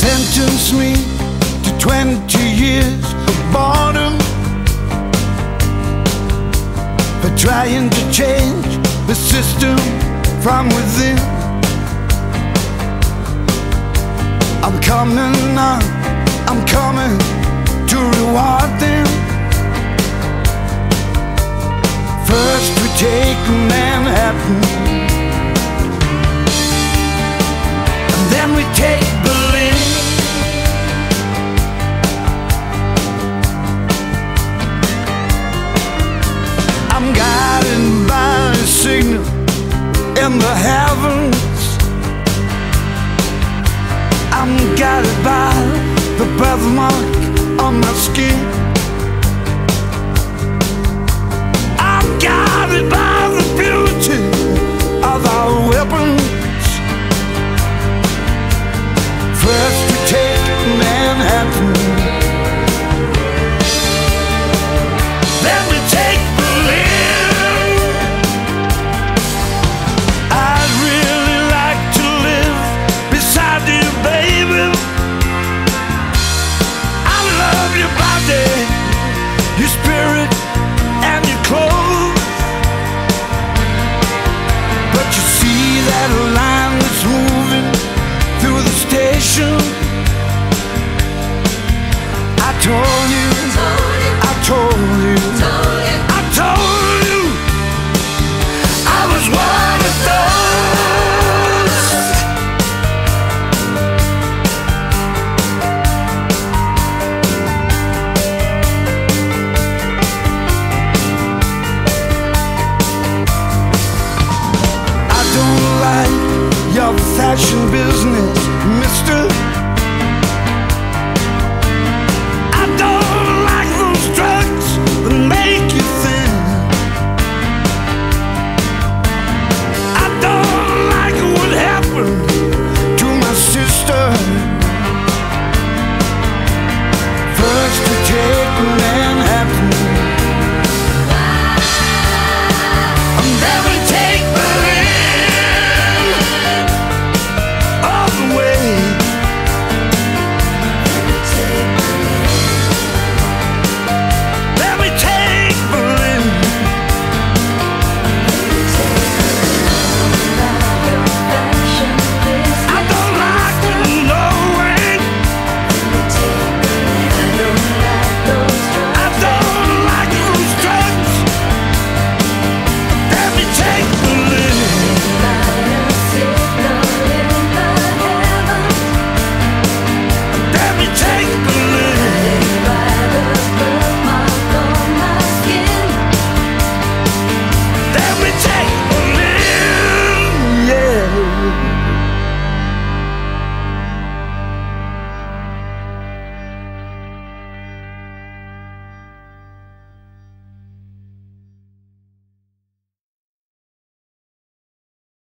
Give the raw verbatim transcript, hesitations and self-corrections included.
Sentence me to twenty years of boredom for trying to change the system from within. I'm coming on, I'm coming to reward them. First we take Manhattan, and then we take Berlin. I'm guided by a signal in the heavens. I'm guided by the birthmark on my skin. I'm guided by the beauty of our weapons. First we take Manhattan, then we take Berlin. I'd really like to live beside you, baby. I love your body, your spirit, and your clothes. But you see that line that's moving through the station? I told you, I told you, I told you I was one of those. I don't like your fashion business, mister.